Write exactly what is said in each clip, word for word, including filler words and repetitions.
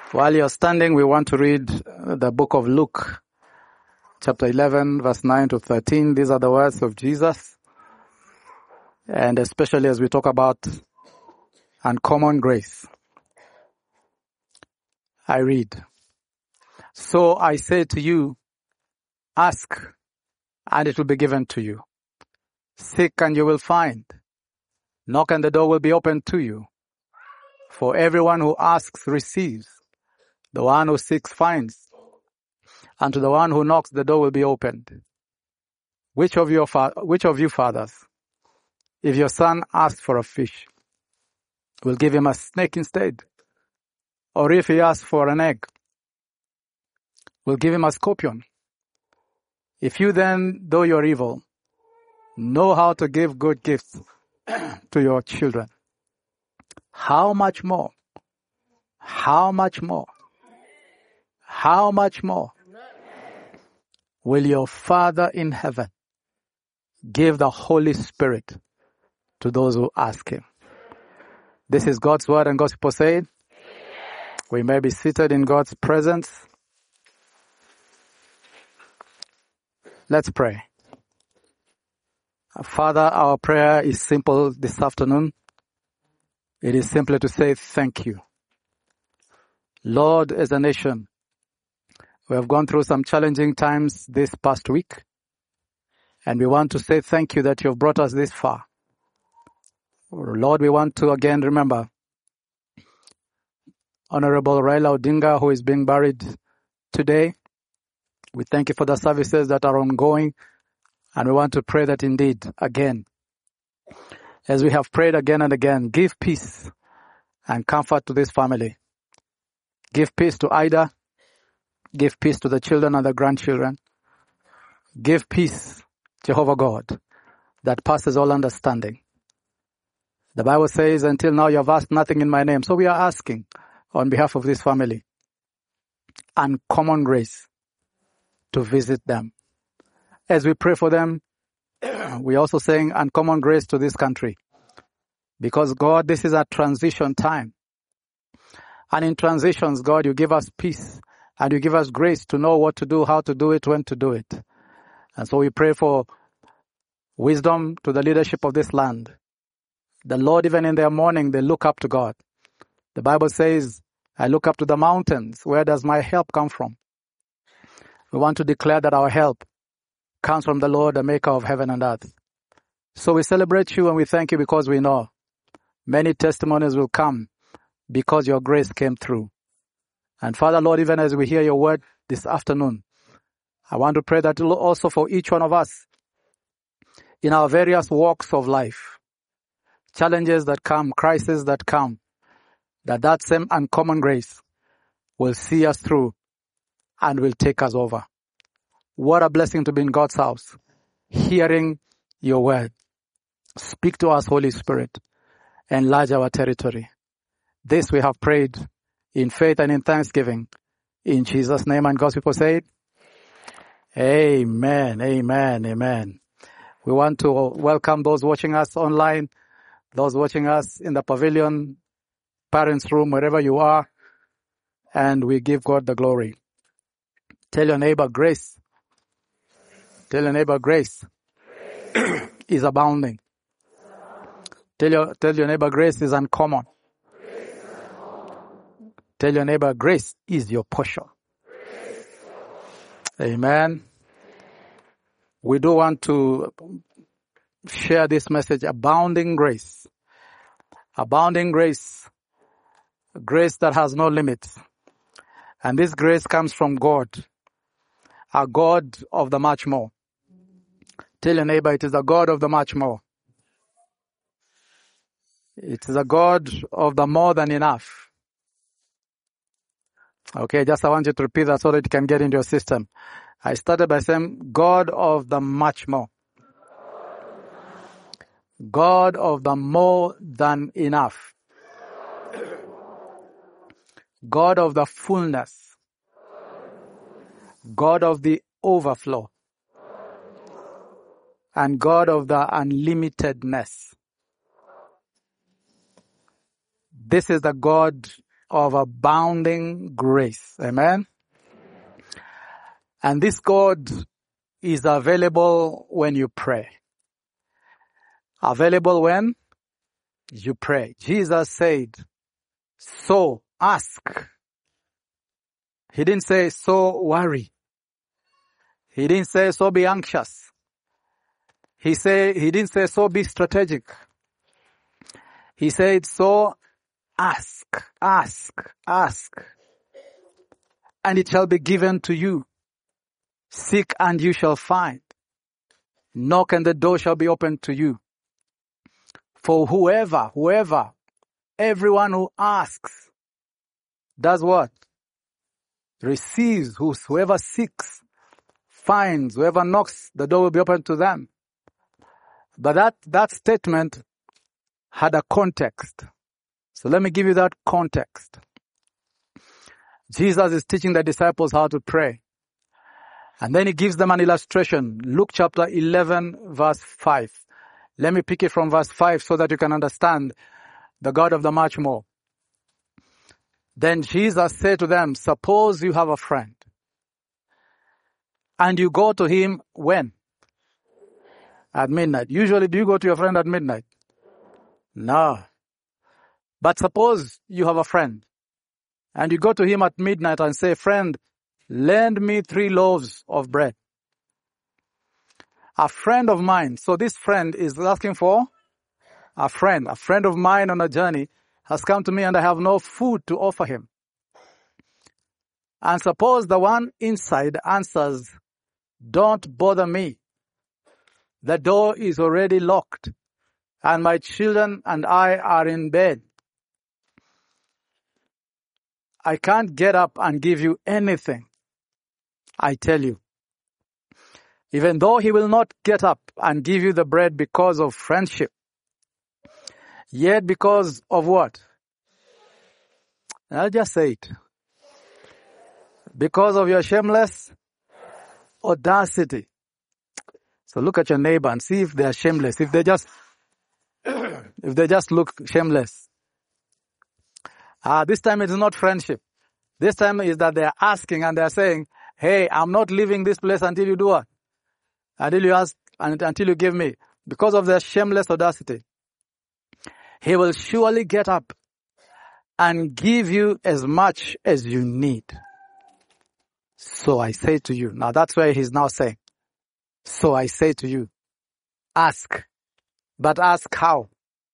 While you're standing, we want to read the book of Luke, chapter eleven, verse nine to thirteen. These are the words of Jesus. And especially as we talk about uncommon grace. I read, "So I say to you, ask, and it will be given to you. Seek, and you will find. Knock, and the door will be opened to you. For everyone who asks receives. The one who seeks finds. And to the one who knocks, the door will be opened. Which of your fa- which of you fathers, if your son asks for a fish, will give him a snake instead? Or if he asks for an egg, will give him a scorpion? If you then, though you're evil, know how to give good gifts to your children, how much more, how much more, how much more will your Father in heaven give the Holy Spirit to those who ask him?" This is God's word, and God's people say, we may be seated in God's presence. Let's pray. Father, our prayer is simple this afternoon. It is simply to say thank you. Lord, as a nation, we have gone through some challenging times this past week, and we want to say thank you that you have brought us this far. Lord, we want to again remember Honorable Raila Odinga, who is being buried today. We thank you for the services that are ongoing, and we want to pray that indeed, again, as we have prayed again and again, give peace and comfort to this family. Give peace to Ida. Give peace to the children and the grandchildren. Give peace, Jehovah God, that passes all understanding. The Bible says, until now you have asked nothing in my name. So we are asking on behalf of this family, uncommon grace to visit them. As we pray for them, we're also saying uncommon grace to this country. Because God, this is a transition time. And in transitions, God, you give us peace and you give us grace to know what to do, how to do it, when to do it. And so we pray for wisdom to the leadership of this land. The Lord, even in their mourning, they look up to God. The Bible says, I look up to the mountains. Where does my help come from? We want to declare that our help comes from the Lord, the maker of heaven and earth. So we celebrate you and we thank you because we know many testimonies will come because your grace came through. And Father, Lord, even as we hear your word this afternoon, I want to pray that also for each one of us in our various walks of life, challenges that come, crises that come, that that same uncommon grace will see us through and will take us over. What a blessing to be in God's house, hearing your word. Speak to us, Holy Spirit. Enlarge our territory. This we have prayed in faith and in thanksgiving. In Jesus' name, and God's people say, amen, amen, amen. We want to welcome those watching us online, those watching us in the pavilion, parents' room, wherever you are, and we give God the glory. Tell your neighbor, grace. Tell your neighbor, grace is abounding. Tell your, tell your neighbor, grace is uncommon. Tell your neighbor, grace is your portion. Amen. We do want to share this message, abounding grace. Abounding grace. Grace that has no limits. And this grace comes from God, a God of the much more. Tell your neighbor, it is a God of the much more. It is a God of the more than enough. Okay, just I want you to repeat that so that it can get into your system. I started by saying, God of the much more. God of the more than enough. God of the fullness. God of the overflow. And God of the unlimitedness. This is the God of abounding grace. Amen. And this God is available when you pray. Available when you pray. Jesus said, so ask. He didn't say, so worry. He didn't say, so be anxious. He said, he didn't say, so be strategic. He said, so ask, ask, ask, and it shall be given to you. Seek and you shall find. Knock and the door shall be opened to you. For whoever, whoever, everyone who asks, does what? Receives. Whoever seeks, finds. Whoever knocks, the door will be opened to them. But that, that statement had a context. So let me give you that context. Jesus is teaching the disciples how to pray. And then he gives them an illustration. Luke chapter eleven, verse five. Let me pick it from verse five so that you can understand the God of the much more. Then Jesus said to them, suppose you have a friend, and you go to him when? At midnight. Usually, do you go to your friend at midnight? No. But suppose you have a friend, and you go to him at midnight and say, friend, lend me three loaves of bread. A friend of mine, so this friend is asking for a friend. A friend of mine on a journey has come to me and I have no food to offer him. And suppose the one inside answers, don't bother me. The door is already locked and my children and I are in bed. I can't get up and give you anything. I tell you. Even though he will not get up and give you the bread because of friendship, yet because of what? I'll just say it. Because of your shameless audacity. So look at your neighbor and see if they are shameless. If they just, if they just look shameless. Ah, this time it is not friendship. This time is that they are asking and they are saying, hey, I'm not leaving this place until you do what? Until you ask, and until you give me. Because of their shameless audacity. He will surely get up and give you as much as you need. So I say to you, now that's where he's now saying, so I say to you, ask, but ask how?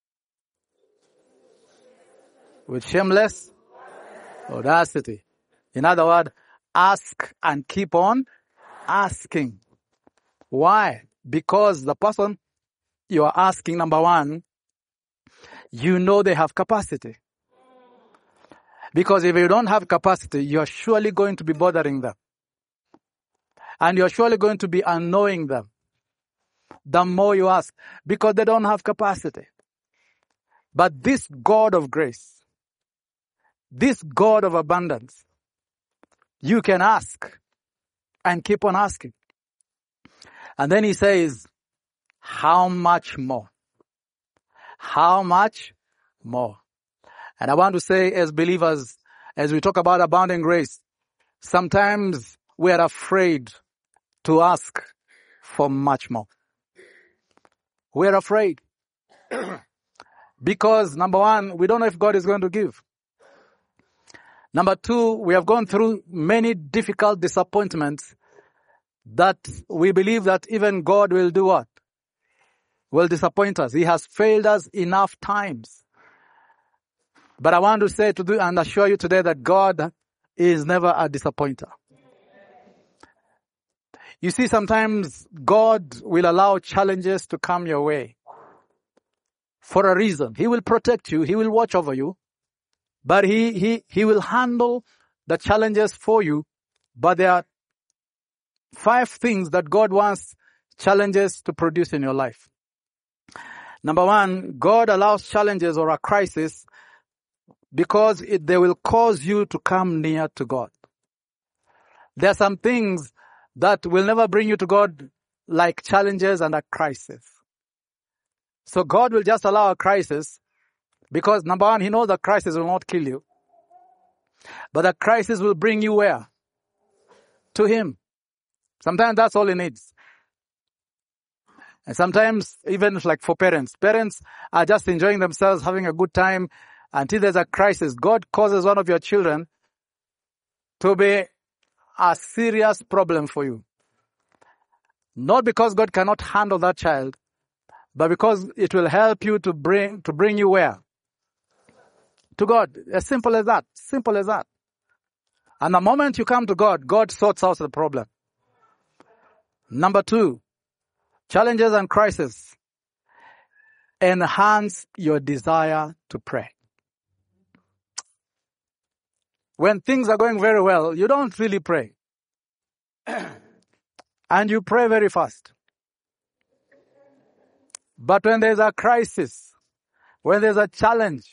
With shameless audacity. In other words, ask and keep on asking. Why? Because the person you are asking, number one, you know they have capacity. Because if you don't have capacity, you're surely going to be bothering them. And you're surely going to be annoying them. The more you ask, because they don't have capacity. But this God of grace, this God of abundance, you can ask and keep on asking. And then he says, how much more? How much more? And I want to say, as believers, as we talk about abounding grace, sometimes we are afraid to ask for much more. We are afraid. Because, number one, we don't know if God is going to give. Number two, we have gone through many difficult disappointments that we believe that even God will do what? Will disappoint us. He has failed us enough times. But I want to say to do and assure you today that God is never a disappointer. You see, sometimes God will allow challenges to come your way for a reason. He will protect you. He will watch over you. But he, he, he will handle the challenges for you. But there are five things that God wants challenges to produce in your life. Number one, God allows challenges or a crisis because it, they will cause you to come near to God. There are some things that will never bring you to God, like challenges and a crisis. So God will just allow a crisis because, number one, He knows the crisis will not kill you. But the crisis will bring you where? To Him. Sometimes that's all He needs. And sometimes, even like for parents, parents are just enjoying themselves, having a good time until there's a crisis. God causes one of your children to be a serious problem for you. Not because God cannot handle that child, but because it will help you to bring, to bring you where? To God. As simple as that. Simple as that. And the moment you come to God, God sorts out the problem. Number two, challenges and crises enhance your desire to pray. When things are going very well, you don't really pray. And you pray very fast. But when there's a crisis, when there's a challenge,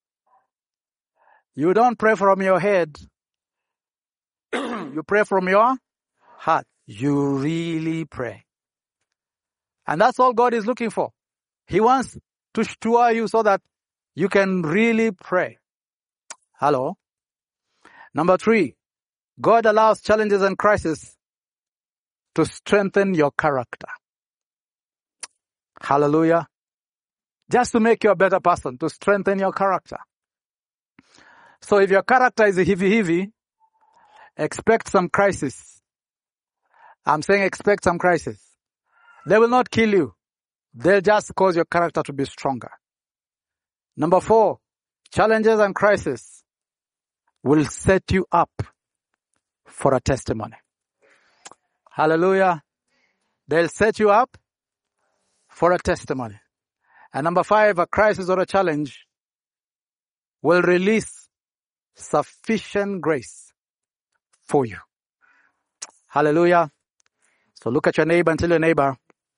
you don't pray from your head. You pray from your heart. You really pray. And that's all God is looking for. He wants to stir you so that you can really pray. Hello? Number three, God allows challenges and crises to strengthen your character. Hallelujah. Just to make you a better person, to strengthen your character. So if your character is heavy-heavy, expect some crisis. I'm saying expect some crisis. They will not kill you. They'll just cause your character to be stronger. Number four, challenges and crises will set you up for a testimony. Hallelujah. They'll set you up for a testimony. And number five, a crisis or a challenge will release sufficient grace for you. Hallelujah. So look at your neighbor and tell your neighbor,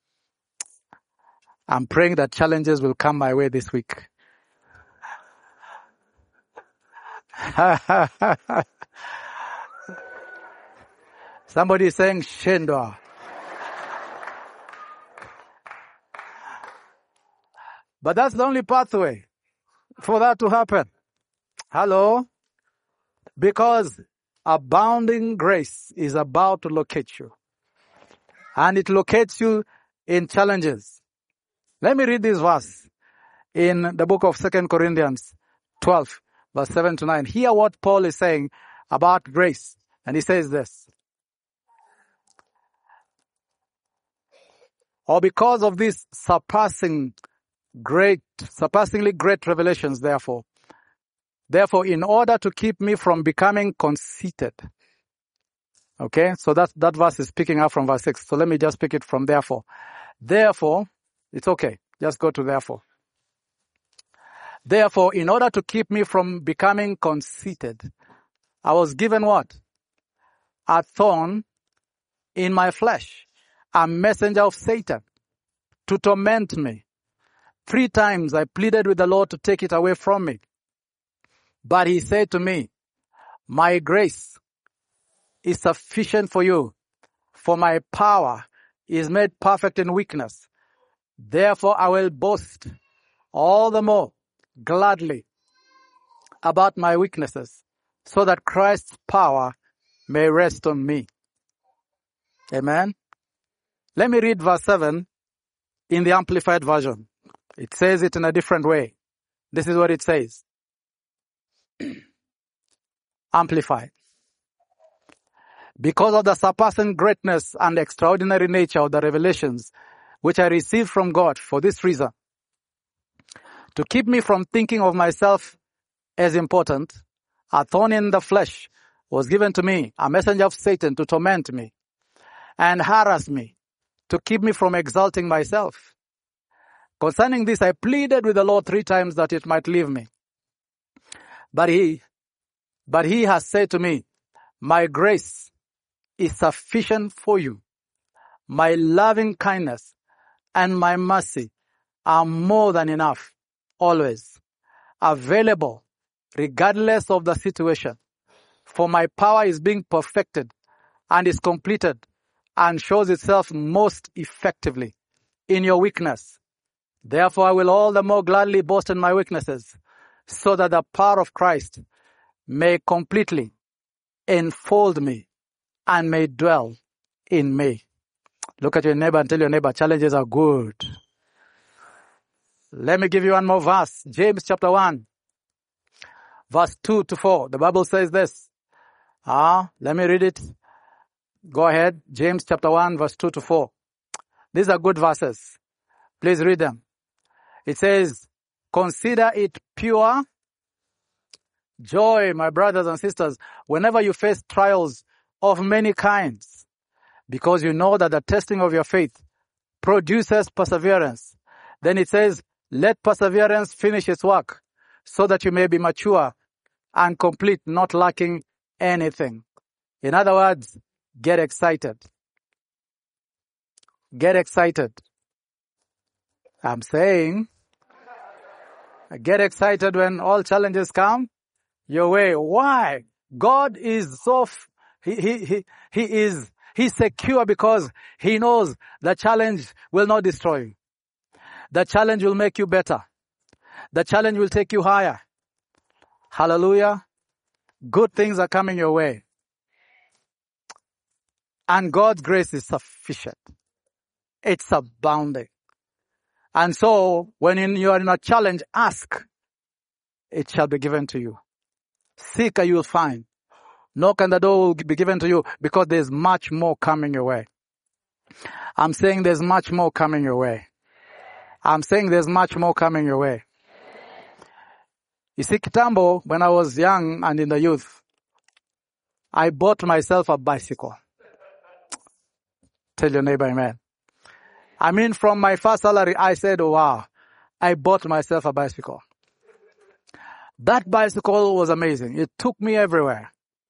I'm praying that challenges will come my way this week. Somebody is saying, Shendo. But that's the only pathway for that to happen. Hello? Because abounding grace is about to locate you. And it locates you in challenges. Let me read this verse in the book of Second Corinthians twelve, verse seven to nine. Hear what Paul is saying about grace. And he says this. Or because of these surpassing great, surpassingly great revelations, therefore, therefore, in order to keep me from becoming conceited. Okay, so that, that verse is picking up from verse six. So let me just pick it from therefore. Therefore, it's okay. Just go to therefore. Therefore, in order to keep me from becoming conceited, I was given what? A thorn in my flesh, a messenger of Satan to torment me. Three times I pleaded with the Lord to take it away from me. But he said to me, my grace is sufficient for you, for my power is made perfect in weakness. Therefore I will boast all the more gladly about my weaknesses, so that Christ's power may rest on me. Amen. Let me read verse seven in the Amplified Version. It says it in a different way. This is what it says. Amplified. Because of the surpassing greatness and extraordinary nature of the revelations which I received from God for this reason, to keep me from thinking of myself as important, a thorn in the flesh was given to me, a messenger of Satan to torment me and harass me, to keep me from exalting myself. Concerning this, I pleaded with the Lord three times that it might leave me. But he, but he has said to me, my grace is sufficient for you. My loving kindness and my mercy are more than enough, always available, regardless of the situation. For my power is being perfected and is completed and shows itself most effectively in your weakness. Therefore, I will all the more gladly boast in my weaknesses, so that the power of Christ may completely enfold me and may dwell in me. Look at your neighbor and tell your neighbor, challenges are good. Let me give you one more verse. James chapter one, verse two to four. The Bible says this. Ah, let me read it. Go ahead. James chapter one, verse two to four. These are good verses. Please read them. It says, consider it pure joy, my brothers and sisters, whenever you face trials of many kinds, because you know that the testing of your faith produces perseverance. Then it says, let perseverance finish its work, so that you may be mature and complete, not lacking anything. In other words, get excited. Get excited. I'm saying, get excited when all challenges come your way. Why? God is so, f- he, he, he, he is, he's secure because he knows the challenge will not destroy you. The challenge will make you better. The challenge will take you higher. Hallelujah. Good things are coming your way. And God's grace is sufficient. It's abounding. And so, when you are in a challenge, ask. It shall be given to you. Seek and you will find. Knock and the door will be given to you, because there's much more coming your way. I'm saying there's much more coming your way. I'm saying there's much more coming your way. You see, kitambo, when I was young and in the youth, I bought myself a bicycle. Tell your neighbor amen. I mean, from my first salary, I said, wow, I bought myself a bicycle. That bicycle was amazing. It took me everywhere.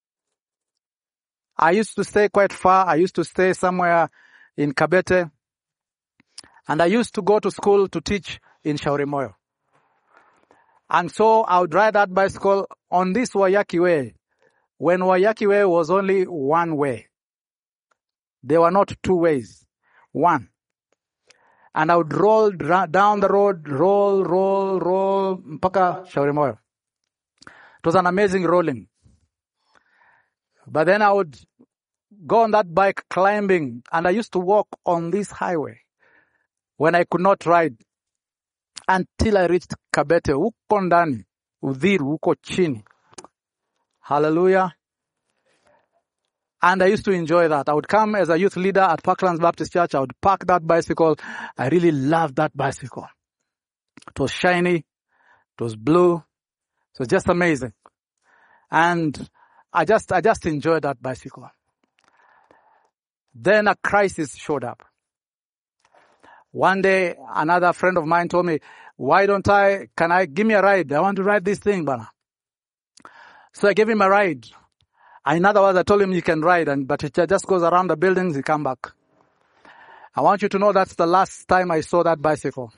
I used to stay quite far. I used to stay somewhere in Kabete. And I used to go to school to teach in Shauri Moyo. And so I would ride that bicycle on this Wayaki Way, when Wayaki Way was only one way. There were not two ways. One. And I would roll down the road, roll, roll, roll, mpaka Shauri Moyo. It was an amazing rolling. But then I would go on that bike climbing, and I used to walk on this highway when I could not ride until I reached Kabete, huko ndani, Udhiru, huko chini. Hallelujah. And I used to enjoy that. I would come as a youth leader at Parklands Baptist Church. I would park that bicycle. I really loved that bicycle. It was shiny. It was blue. It was just amazing. And I just, I just enjoyed that bicycle. Then a crisis showed up. One day, another friend of mine told me, why don't I, can I, give me a ride? I want to ride this thing, Bana. So I gave him a ride. In other words, I told him you can ride, and but it just goes around the buildings, you come back. I want you to know that's the last time I saw that bicycle.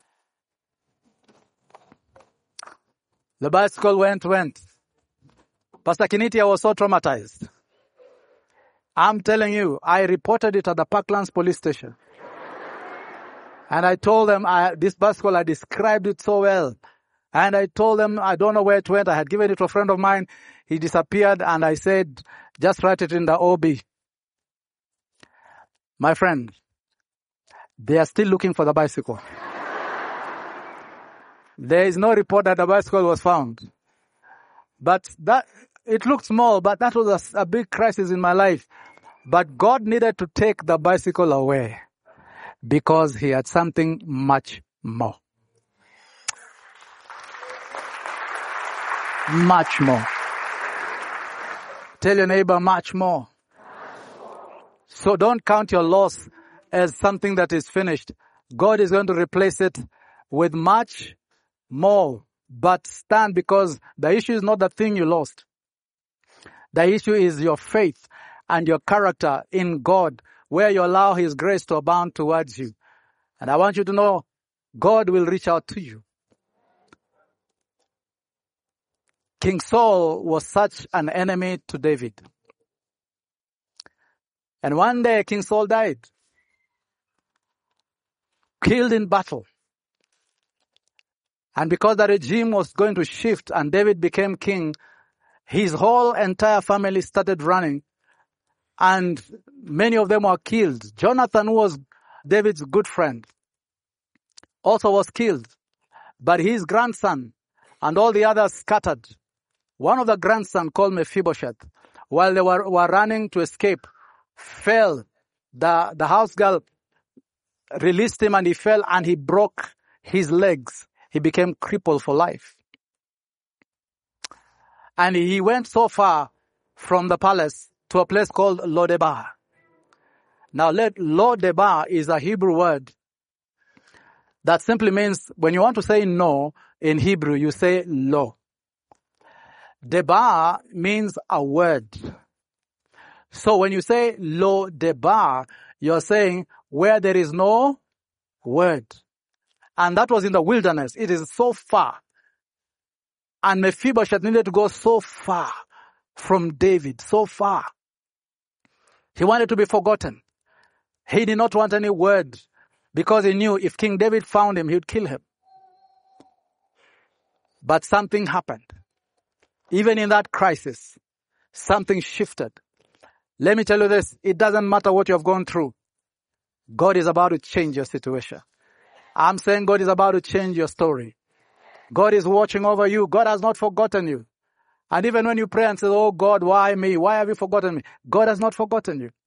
The bicycle went, went. Pastor Kinitia was so traumatized. I'm telling you, I reported it at the Parklands police station. And I told them, I, this bicycle, I described it so well. And I told them, I don't know where it went. I had given it to a friend of mine. He disappeared, and I said, just write it in the O B. My friend, they are still looking for the bicycle. There is no report that the bicycle was found. But that, it looked small, but that was a, a big crisis in my life. But God needed to take the bicycle away because he had something much more. Much more. Tell your neighbor, much more. So don't count your loss as something that is finished. God is going to replace it with much more. But stand, because the issue is not the thing you lost. The issue is your faith and your character in God, where you allow his grace to abound towards you. And I want you to know, God will reach out to you. King Saul was such an enemy to David. And one day King Saul died, killed in battle. And because the regime was going to shift and David became king, His whole entire family started running, and many of them were killed. Jonathan, who was David's good friend, also was killed. But his grandson and all the others scattered. One of the grandsons, called Mephibosheth, while they were, were running to escape, fell. The, the house girl released him and he fell and he broke his legs. He became crippled for life. And he went so far from the palace to a place called Lodebar. Now, Lodebar is a Hebrew word that simply means, when you want to say no in Hebrew, you say lo. Debar means a word. So when you say lo debar, you're saying where there is no word. And that was in the wilderness. It is so far. And Mephibosheth needed to go so far from David, so far. He wanted to be forgotten. He did not want any word, because he knew if King David found him, he would kill him. But something happened. Even in that crisis, something shifted. Let me tell you this, it doesn't matter what you have gone through. God is about to change your situation. I'm saying God is about to change your story. God is watching over you. God has not forgotten you. And even when you pray and say, oh God, why me? Why have you forgotten me? God has not forgotten you.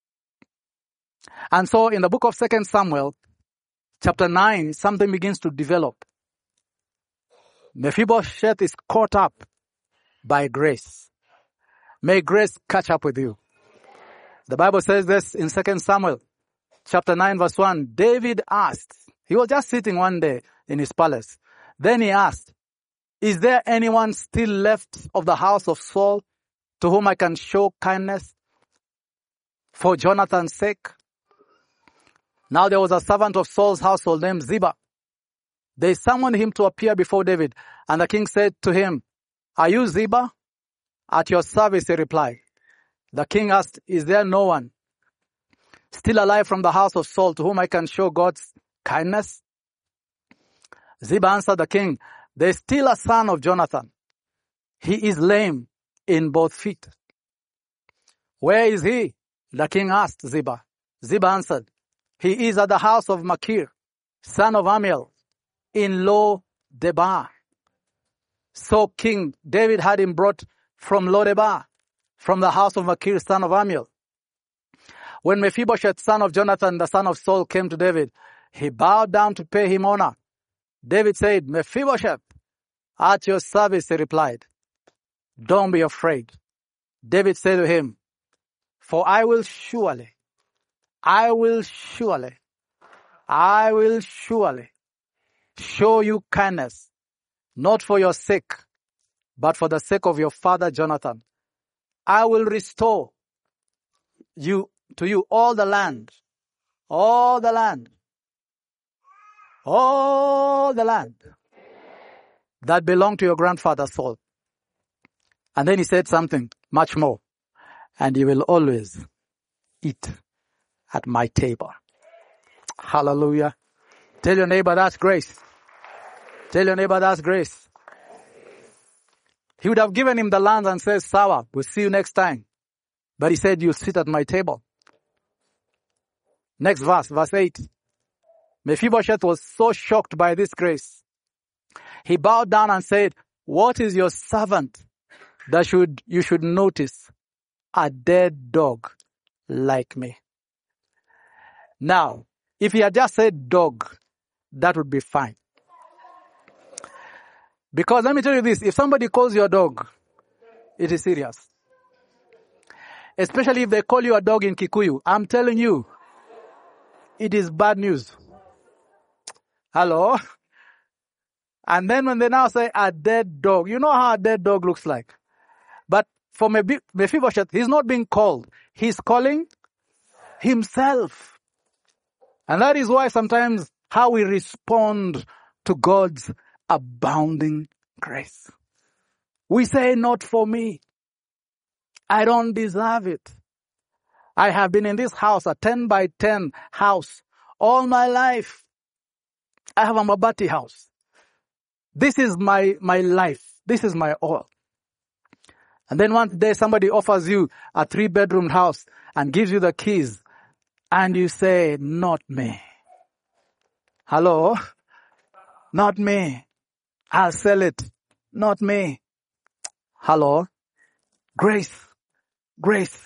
And so in the book of Second Samuel, chapter nine, something begins to develop. Mephibosheth is caught up by grace. May grace catch up with you. The Bible says this in Second Samuel, chapter nine, verse one. David asked, he was just sitting one day in his palace. Then he asked, is there anyone still left of the house of Saul to whom I can show kindness for Jonathan's sake? Now there was a servant of Saul's household named Ziba. They summoned him to appear before David, and the king said to him, are you Ziba? At your service, he replied. The king asked, is there no one still alive from the house of Saul to whom I can show God's kindness? Ziba answered the king, there is still a son of Jonathan. He is lame in both feet. Where is he? The king asked Ziba. Ziba answered, he is at the house of Machir, son of Amiel, in Lo Debar. So King David had him brought from Lo Debar, from the house of Machir, son of Amiel. When Mephibosheth, son of Jonathan, the son of Saul, came to David, he bowed down to pay him honor. David said, Mephibosheth, at your service, he replied. Don't be afraid. David said to him, for I will surely, I will surely, I will surely show you kindness, not for your sake, but for the sake of your father Jonathan. I will restore you to you all the land, all the land, all the land that belonged to your grandfather Saul. And then he said something much more. And you will always eat at my table. Hallelujah. Tell your neighbor that's grace. Tell your neighbor that's grace. He would have given him the land and said, Sawa, we'll see you next time. But he said, you'll sit at my table. Next verse, verse eight. Mephibosheth was so shocked by this grace. He bowed down and said, what is your servant that should you should notice a dead dog like me? Now, if he had just said dog, that would be fine. Because let me tell you this, if somebody calls you a dog, it is serious. Especially if they call you a dog in Kikuyu. I'm telling you, it is bad news. Hello? And then when they now say a dead dog, you know how a dead dog looks like. But for Mephibosheth, he's not being called. He's calling himself. And that is why sometimes how we respond to God's abounding grace. We say, not for me. I don't deserve it. I have been in this house, a ten by ten house, all my life. I have a Mabati house. This is my, my life. This is my all. And then one day somebody offers you a three-bedroom house and gives you the keys. And you say, not me. Hello? Not me. I'll sell it. Not me. Hello? Grace. Grace.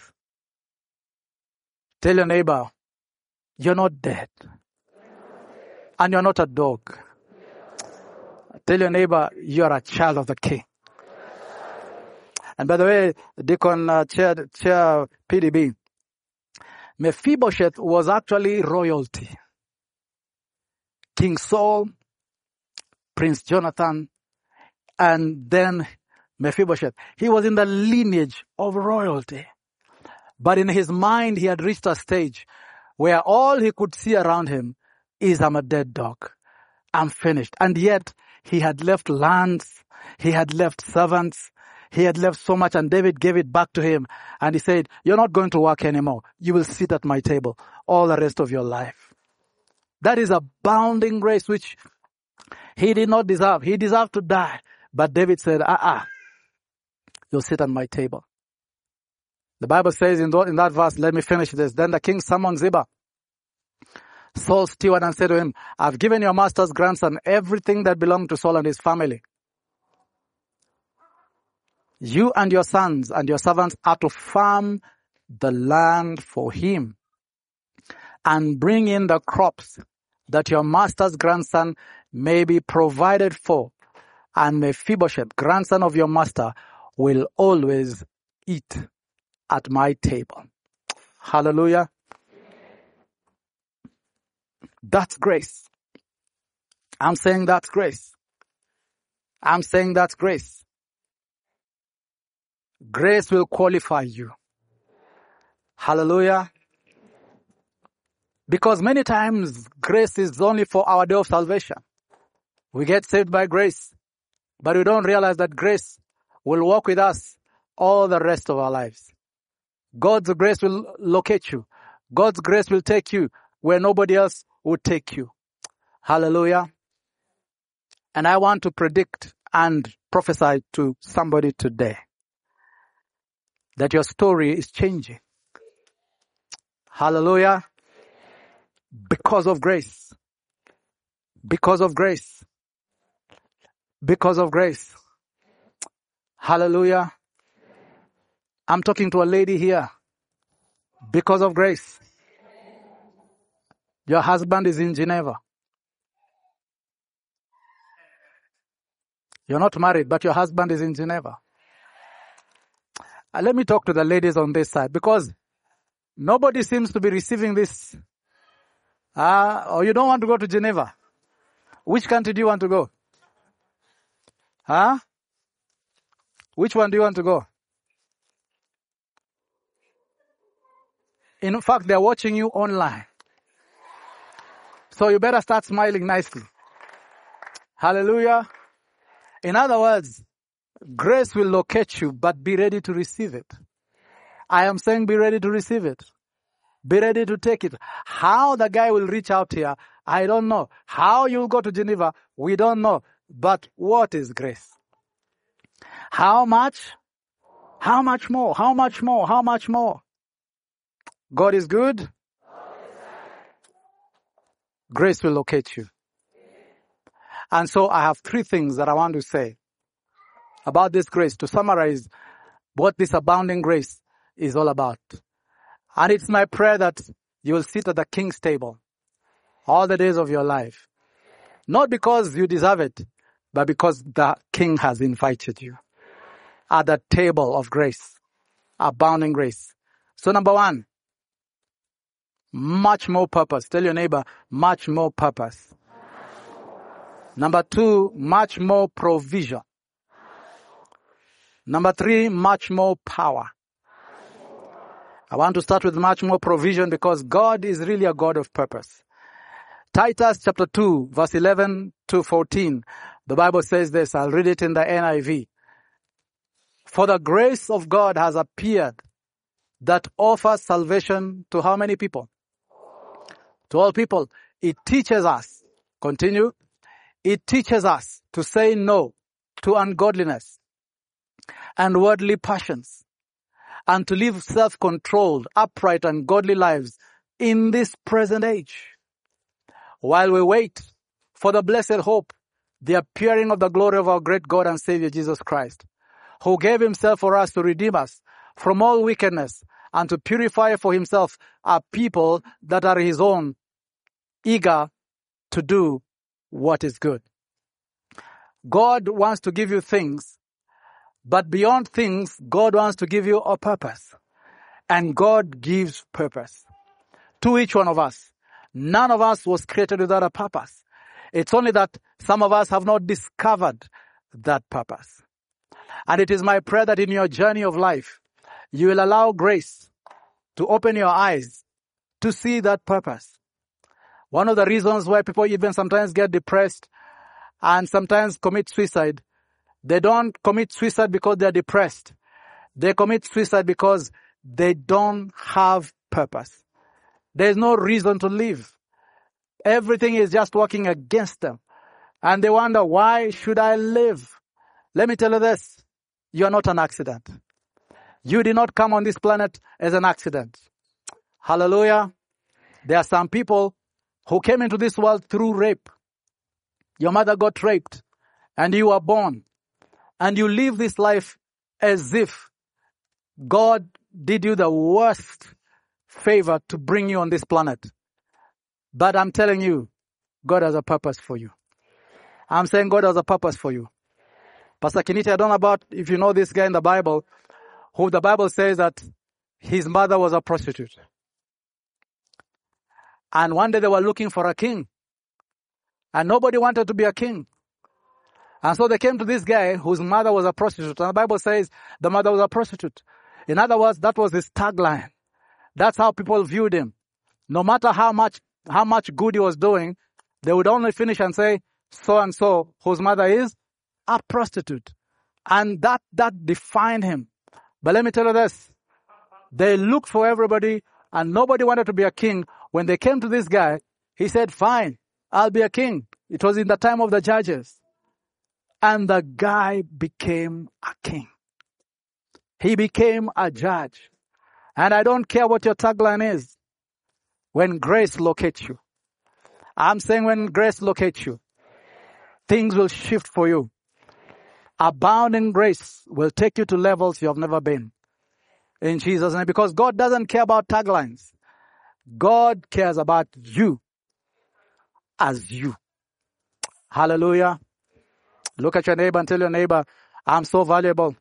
Tell your neighbor, you're not dead. And you're not a dog. Tell your neighbor, you're a child of the King. And by the way, Deacon uh, Chair, Chair P D B, Mephibosheth was actually royalty. King Saul, Prince Jonathan, and then Mephibosheth. He was in the lineage of royalty. But in his mind, he had reached a stage where all he could see around him is, I'm a dead dog. I'm finished. And yet, he had left lands. He had left servants. He had left so much, and David gave it back to him. And he said, you're not going to work anymore. You will sit at my table all the rest of your life. That is abounding grace, which he did not deserve. He deserved to die. But David said, ah, uh-uh, you'll sit at my table. The Bible says in, in that verse, let me finish this. Then the king summoned Ziba, Saul's steward, and said to him, I've given your master's grandson everything that belonged to Saul and his family. You and your sons and your servants are to farm the land for him and bring in the crops that your master's grandson may be provided for. And Mephibosheth, grandson of your master, will always eat at my table. Hallelujah. That's grace. I'm saying that's grace. I'm saying that's grace. Grace will qualify you. Hallelujah. Because many times grace is only for our day of salvation. We get saved by grace, but we don't realize that grace will walk with us all the rest of our lives. God's grace will locate you. God's grace will take you where nobody else would take you. Hallelujah. And I want to predict and prophesy to somebody today that your story is changing. Hallelujah. Because of grace. Because of grace. Because of grace. Hallelujah. I'm talking to a lady here. Because of grace. Your husband is in Geneva. You're not married, but your husband is in Geneva. Uh, let me talk to the ladies on this side, because nobody seems to be receiving this. Ah, uh, or you don't want to go to Geneva. Which country do you want to go? Huh? Which one do you want to go? In fact, they're watching you online. So you better start smiling nicely. Hallelujah. In other words, grace will locate you, but be ready to receive it. I am saying be ready to receive it. Be ready to take it. How the guy will reach out here, I don't know. How you'll go to Geneva, we don't know. But what is grace? How much? How much more? How much more? How much more? God is good. Grace will locate you. And so I have three things that I want to say about this grace to summarize what this abounding grace is all about. And it's my prayer that you will sit at the King's table all the days of your life. Not because you deserve it, but because the King has invited you at the table of grace, abounding grace. So number one, much more purpose. Tell your neighbor, much more purpose. Number two, much more provision. Number three, much more power. I want to start with much more provision because God is really a God of purpose. Titus chapter two, verse eleven to fourteen. The Bible says this. I'll read it in the N I V. For the grace of God has appeared that offers salvation to how many people? To all people. It teaches us. Continue. It teaches us to say no to ungodliness and worldly passions, and to live self-controlled, upright, and godly lives in this present age, while we wait for the blessed hope, the appearing of the glory of our great God and Savior Jesus Christ, who gave himself for us to redeem us from all wickedness and to purify for himself a people that are his own, eager to do what is good. God wants to give you things, but beyond things, God wants to give you a purpose. And God gives purpose to each one of us. None of us was created without a purpose. It's only that some of us have not discovered that purpose. And it is my prayer that in your journey of life, you will allow grace to open your eyes to see that purpose. One of the reasons why people even sometimes get depressed and sometimes commit suicide, they don't commit suicide because they're depressed. They commit suicide because they don't have purpose. There's no reason to live. Everything is just working against them. And they wonder, why should I live? Let me tell you this. You are not an accident. You did not come on this planet as an accident. Hallelujah. There are some people who came into this world through rape. Your mother got raped and you were born. And you live this life as if God did you the worst favor to bring you on this planet. But I'm telling you, God has a purpose for you. I'm saying God has a purpose for you. Pastor Kiniti, I don't know about if you know this guy in the Bible, who the Bible says that his mother was a prostitute. And one day they were looking for a king. And nobody wanted to be a king. And so they came to this guy whose mother was a prostitute. And the Bible says the mother was a prostitute. In other words, that was his tagline. That's how people viewed him. No matter how much, how much good he was doing, they would only finish and say, so and so, whose mother is a prostitute. And that, that defined him. But let me tell you this. They looked for everybody and nobody wanted to be a king. When they came to this guy, he said, fine, I'll be a king. It was in the time of the judges. And the guy became a king. He became a judge. And I don't care what your tagline is. When grace locates you. I'm saying when grace locates you, things will shift for you. Abounding grace will take you to levels you have never been. In Jesus' name. Because God doesn't care about taglines. God cares about you as you. Hallelujah. Look at your neighbor and tell your neighbor, I'm so valuable.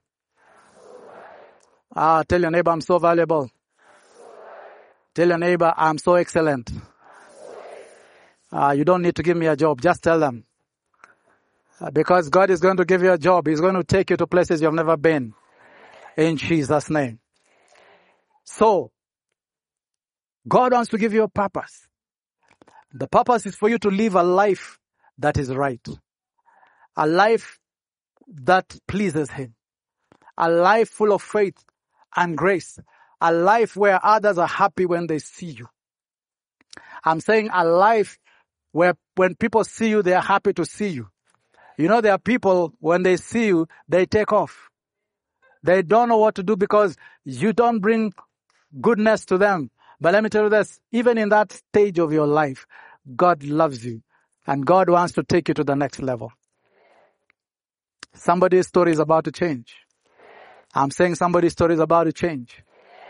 Ah, tell your neighbor, I'm so valuable. Tell your neighbor, I'm so excellent. Ah, you don't need to give me a job. Just tell them. Uh, because God is going to give you a job. He's going to take you to places you've never been. In Jesus' name. So, God wants to give you a purpose. The purpose is for you to live a life that is right. A life that pleases Him. A life full of faith and grace. A life where others are happy when they see you. I'm saying a life where when people see you, they are happy to see you. You know, there are people, when they see you, they take off. They don't know what to do because you don't bring goodness to them. But let me tell you this, even in that stage of your life, God loves you. And God wants to take you to the next level. Somebody's story is about to change. I'm saying somebody's story is about to change.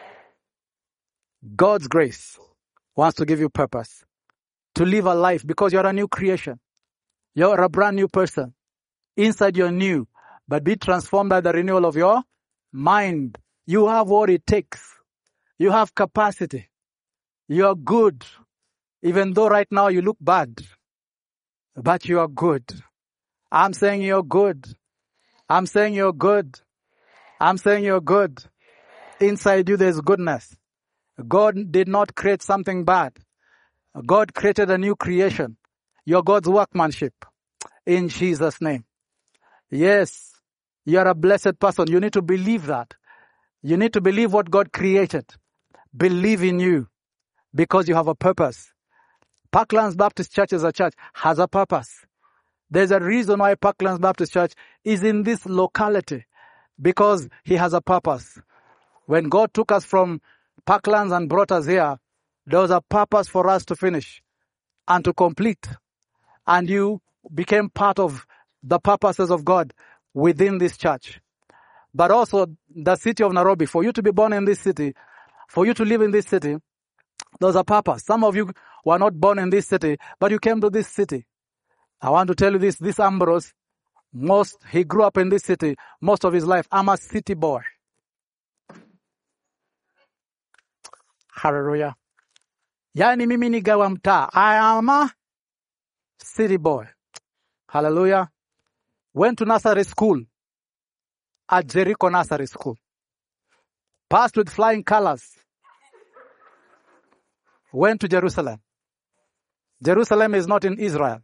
God's grace wants to give you purpose. To live a life because you're a new creation. You're a brand new person. Inside you're new, but be transformed by the renewal of your mind. You have what it takes. You have capacity. You are good. Even though right now you look bad, but you are good. I'm saying you're good. I'm saying you're good. I'm saying you're good. Inside you there's goodness. God did not create something bad. God created a new creation. You're God's workmanship. In Jesus' name. Yes, you're a blessed person. You need to believe that. You need to believe what God created. Believe in you because you have a purpose. Parklands Baptist Church as a church has a purpose. There's a reason why Parklands Baptist Church is in this locality. because he has a purpose. When God took us from Parklands and brought us here, there was a purpose for us to finish and to complete. And you became part of the purposes of God within this church. But also the city of Nairobi, for you to be born in this city, for you to live in this city, there's a purpose. Some of you were not born in this city, but you came to this city. I want to tell you this, this Ambrose, most, he grew up in this city most of his life. I'm a city boy. Hallelujah. Yani mimi ni gawa mtaa. I am a city boy. Hallelujah. Went to nursery school at Jericho Nursery School. Passed with flying colors. Went to Jerusalem. Jerusalem is not in Israel.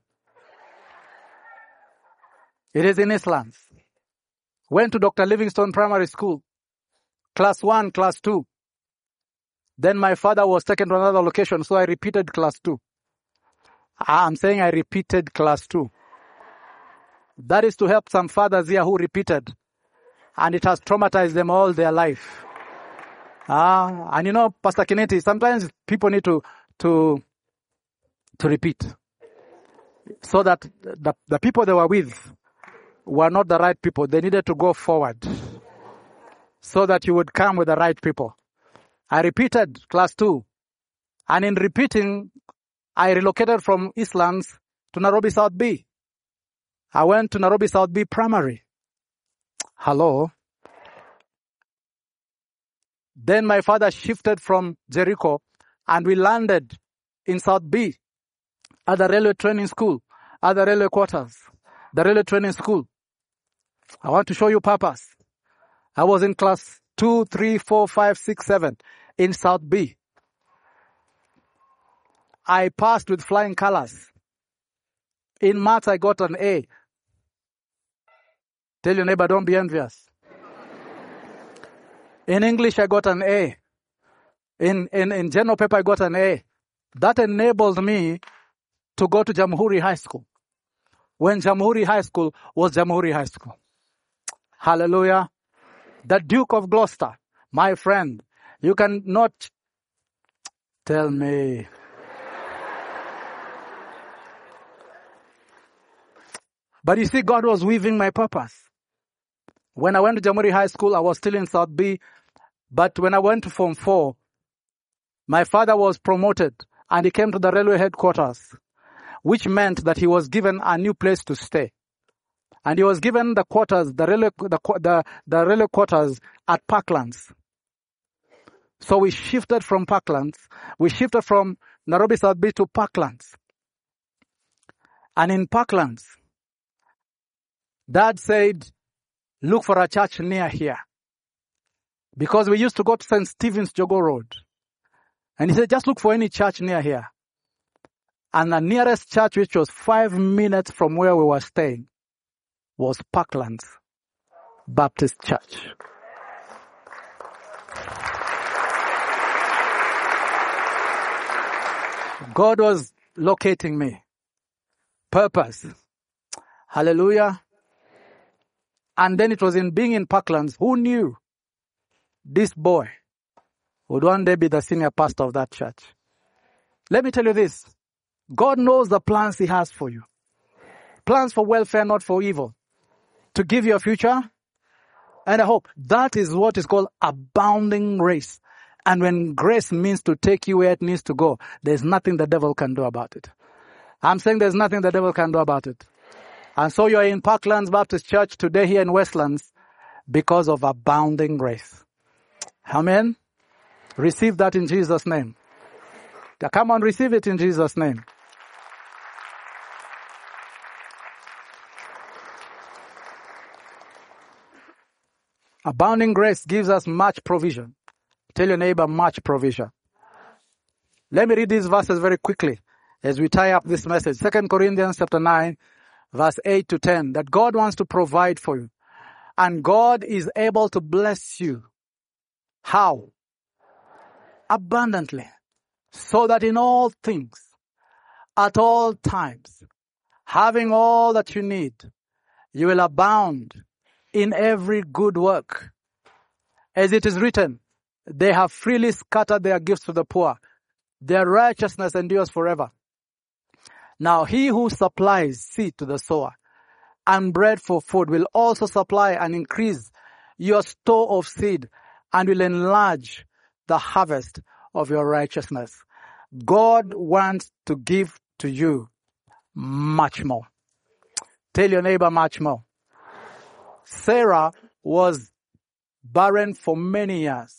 It is in Islam. Went to Doctor Livingstone Primary School. Class one, class two. Then my father was taken to another location, so I repeated class two. I'm saying I repeated class two. That is to help some fathers here who repeated. And it has traumatized them all their life. Ah, and you know, Pastor Kineti, sometimes people need to, to, to repeat. So that the, the people they were with were not the right people. They needed to go forward. So that you would come with the right people. I repeated class two. And in repeating, I relocated from Eastlands to Nairobi South B. I went to Nairobi South B Primary. Hello. Then my father shifted from Jericho and we landed in South B at the railway training school, at the railway quarters, the railway training school. I want to show you purpose. I was in class two, three, four, five, six, seven in South B. I passed with flying colors. In maths, I got an A. Tell your neighbor, don't be envious. In English, I got an A. In, in, in general paper, I got an A. That enabled me to go to Jamhuri High School. When Jamhuri High School was Jamhuri High School. Hallelujah. The Duke of Gloucester, my friend, you cannot tell me. But you see, God was weaving my purpose. When I went to Jamhuri High School, I was still in South B. But when I went to Form four, my father was promoted and he came to the railway headquarters, which meant that he was given a new place to stay. And he was given the quarters, the railway, the, the, the railway quarters at Parklands. So we shifted from Parklands, we shifted from Nairobi South B to Parklands. And in Parklands, Dad said, look for a church near here. Because we used to go to Saint Stephen's Jogo Road. And he said, just look for any church near here. And the nearest church, which was five minutes from where we were staying, was Parklands Baptist Church. God was locating me. Purpose. Hallelujah. And then it was in being in Parklands, who knew this boy would one day be the senior pastor of that church. Let me tell you this. God knows the plans he has for you. Plans for welfare, not for evil. To give you a future and a hope. That is what is called abounding grace. And when grace means to take you where it needs to go, there's nothing the devil can do about it. I'm saying there's nothing the devil can do about it. And so you're in Parklands Baptist Church today here in Westlands because of abounding grace. Amen. Receive that in Jesus' name. Come on, receive it in Jesus' name. Abounding grace gives us much provision. Tell your neighbor, much provision. Let me read these verses very quickly as we tie up this message. Second Corinthians chapter nine, verse eight to ten. That God wants to provide for you. And God is able to bless you. How? Abundantly. So that in all things, at all times, having all that you need, you will abound in every good work. As it is written, they have freely scattered their gifts to the poor. Their righteousness endures forever. Now he who supplies seed to the sower and bread for food will also supply and increase your store of seed and will enlarge the harvest of your righteousness. God wants to give to you much more. Tell your neighbor much more. Sarah was barren for many years.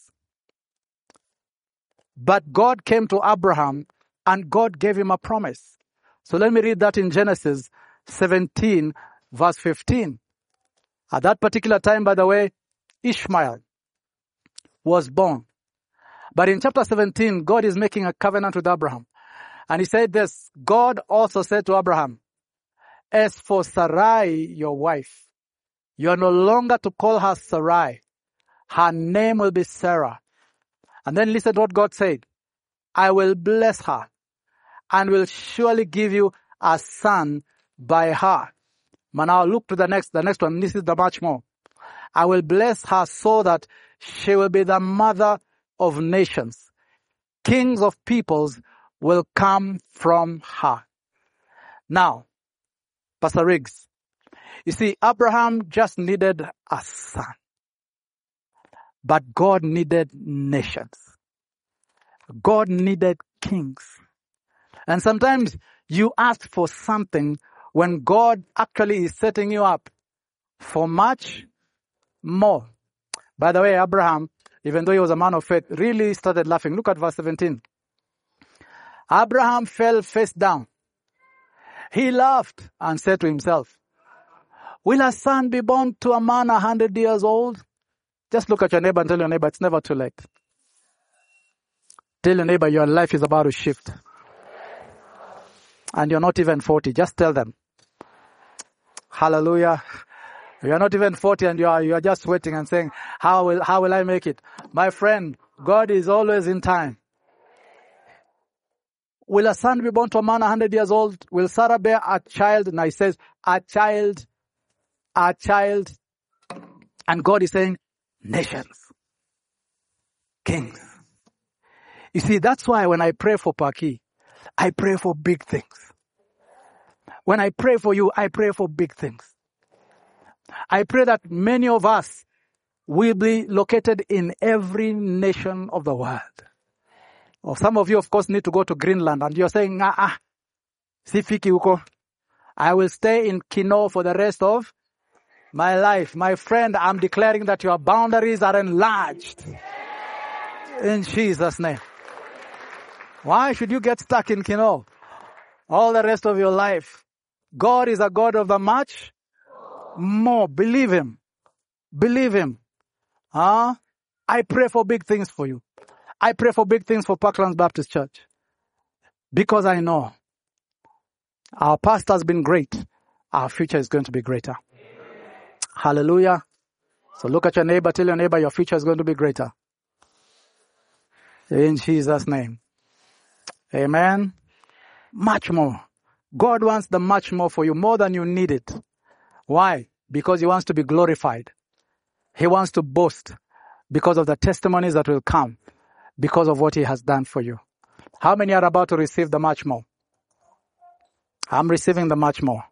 But God came to Abraham and God gave him a promise. So let me read that in Genesis seventeen, verse fifteen. At that particular time, by the way, Ishmael was born. But in chapter seventeen, God is making a covenant with Abraham. And he said this, God also said to Abraham, as for Sarai, your wife, you are no longer to call her Sarai. Her name will be Sarah. And then listen to what God said. I will bless her and will surely give you a son by her. But now look to the next, the next one. This is the much more. I will bless her so that she will be the mother of nations. Kings of peoples will come from her. Now, Pastor Riggs, you see, Abraham just needed a son. But God needed nations. God needed kings. And sometimes you ask for something when God actually is setting you up for much more. By the way, Abraham, even though he was a man of faith, really started laughing. Look at verse seventeen. Abraham fell face down. He laughed and said to himself, will a son be born to a man a hundred years old? Just look at your neighbor and tell your neighbor, it's never too late. Tell your neighbor your life is about to shift. And you're not even forty. Just tell them. Hallelujah. You're not even forty and you are, you are just waiting and saying, how will, how will I make it? My friend, God is always in time. Will a son be born to a man a hundred years old? Will Sarah bear a child? Now he says, a child, a child. And God is saying, nations, kings. You see, that's why when I pray for Paki, I pray for big things. When I pray for you, I pray for big things. I pray that many of us will be located in every nation of the world. Or some of you, of course, need to go to Greenland and you're saying, ah, ah, sifiki huko. I will stay in Kino for the rest of my life. My friend, I'm declaring that your boundaries are enlarged. In Jesus' name. Why should you get stuck in Kino all the rest of your life? God is a God of the much more. Believe Him. Believe Him. Huh? I pray for big things for you. I pray for big things for Parklands Baptist Church. Because I know our past has been great. Our future is going to be greater. Amen. Hallelujah. So look at your neighbor. Tell your neighbor your future is going to be greater. In Jesus' name. Amen. Much more. God wants the much more for you, more than you need it. Why? Because He wants to be glorified. He wants to boast because of the testimonies that will come because of what He has done for you. How many are about to receive the much more? I'm receiving the much more.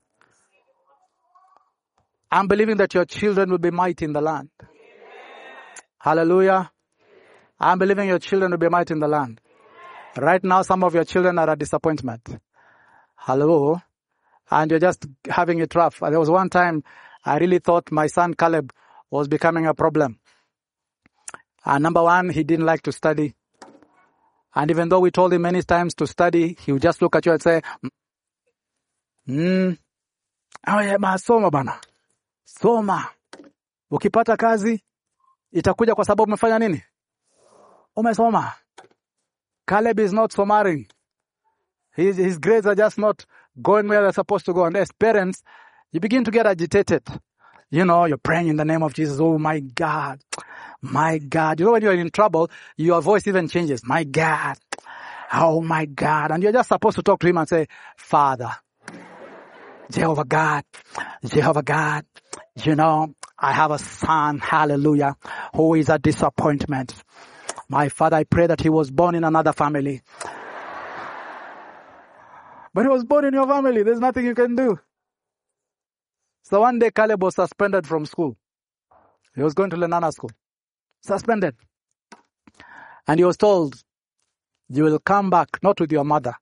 I'm believing that your children will be mighty in the land. Hallelujah. I'm believing your children will be mighty in the land. Right now, some of your children are a disappointment. Hello. And you're just having it rough. There was one time I really thought my son Caleb was becoming a problem. And number one, he didn't like to study. And even though we told him many times to study, he would just look at you and say, Hmm, oh, soma bana. Soma. Ukipata kazi, itakuja kwa sababu umefanya nini? Umesoma. Caleb is not somaring. His, his grades are just not going where they're supposed to go. And as parents, you begin to get agitated. You know, you're praying in the name of Jesus. Oh my God. My God. You know, when you're in trouble, your voice even changes. My God. Oh my God. And you're just supposed to talk to Him and say, Father, Jehovah God, Jehovah God, you know, I have a son, hallelujah, who is a disappointment. My father, I pray that he was born in another family. But he was born in your family. There's nothing you can do. So one day Caleb was suspended from school. He was going to Lenana school. Suspended. And he was told, you will come back, not with your mother.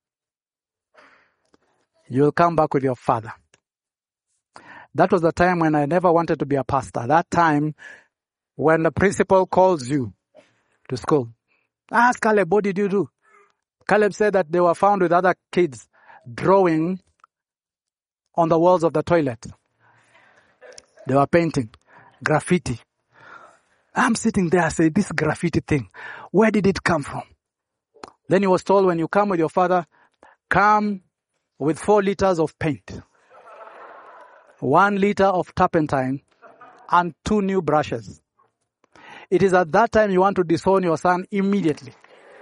You will come back with your father. That was the time when I never wanted to be a pastor. That time when the principal calls you to school. Ask Caleb, what did you do? Caleb said that they were found with other kids drawing on the walls of the toilet. They were painting graffiti. I'm sitting there, I say, this graffiti thing, where did it come from? Then he was told, when you come with your father, come with four liters of paint, one liter of turpentine, and two new brushes. It is at that time you want to disown your son immediately.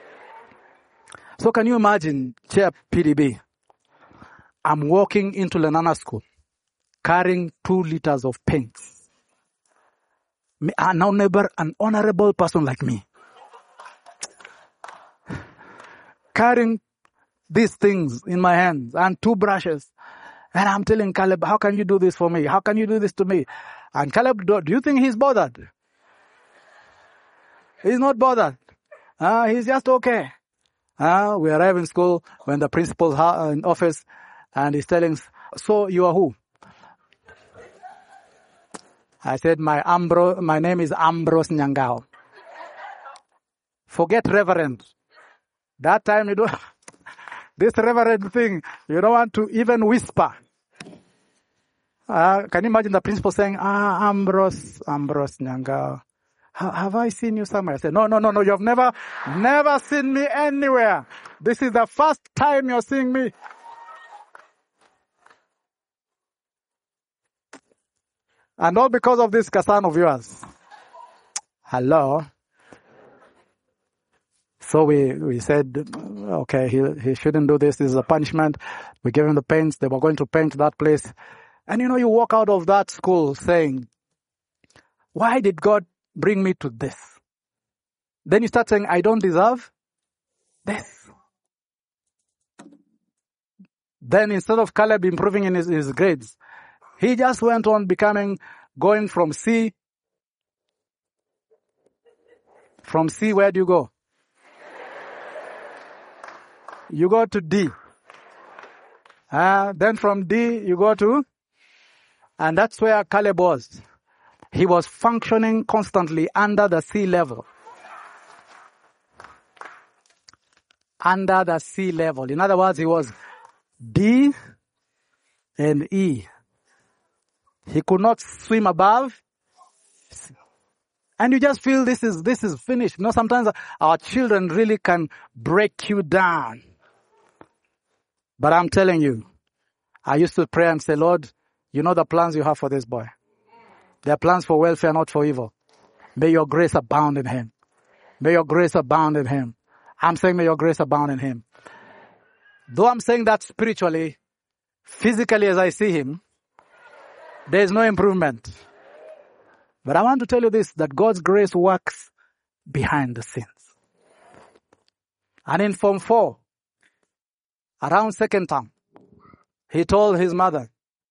So can you imagine, Chair P D B, I'm walking into Lenana school, carrying two liters of paint. An honorable, an honorable person like me, carrying these things in my hands and two brushes. And I'm telling Caleb, how can you do this for me? How can you do this to me? And Caleb, do, do you think he's bothered? He's not bothered. Uh, he's just okay. Uh, we arrive in school when the principal's in office and he's telling, so you are who? I said, my Ambro, my name is Ambrose Nyangao. Forget reverend. That time you don't, this reverend thing, you don't want to even whisper. Uh, can you imagine the principal saying, ah, Ambrose, Ambrose Nyangao. Have I seen you somewhere? I said, no, no, no, no, you've never, never seen me anywhere. This is the first time you're seeing me. And all because of this Kassan of yours. Hello. So we, we said, okay, he, he shouldn't do this. This is a punishment. We gave him the paints. They were going to paint that place. And you know, you walk out of that school saying, why did God bring me to this? Then you start saying, I don't deserve this. Then instead of Caleb improving in his, his grades, he just went on becoming, going from C. From C, where do you go? You go to D. Uh, then from D, you go to, and that's where Caleb was. He was functioning constantly under the sea level. Under the sea level. In other words, he was D and E. He could not swim above. And you just feel this is, this is finished. You know, sometimes our children really can break you down. But I'm telling you, I used to pray and say, Lord, you know the plans you have for this boy. They are plans for welfare, not for evil. May your grace abound in him. May your grace abound in him. I'm saying may your grace abound in him. Though I'm saying that spiritually, physically as I see him, there is no improvement. But I want to tell you this, that God's grace works behind the scenes. And in Form four, around second term, he told his mother,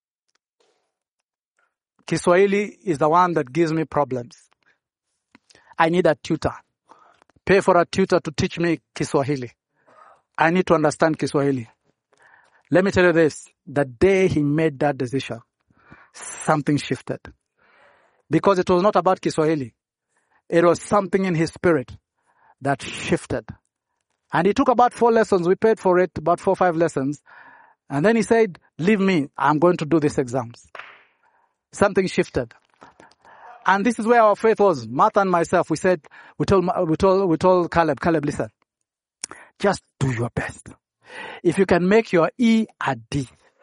Kiswahili is the one that gives me problems. I need a tutor. Pay for a tutor to teach me Kiswahili. I need to understand Kiswahili. Let me tell you this, the day he made that decision, something shifted. Because it was not about Kiswahili. It was something in his spirit that shifted. And he took about four lessons. We paid for it, about four or five lessons. And then he said, leave me. I'm going to do these exams. Something shifted. And this is where our faith was. Martha and myself, we said, we told, we told, we told Caleb, Caleb, listen, just do your best. If you can make your E a D,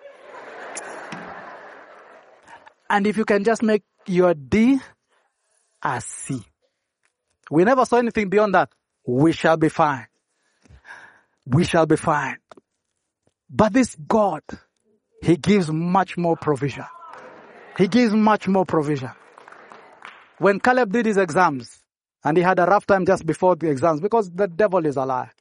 and if you can just make your D a C, we never saw anything beyond that. We shall be fine. We shall be fine. But this God, He gives much more provision. He gives much more provision. When Caleb did his exams, and he had a rough time just before the exams, because the devil is a liar.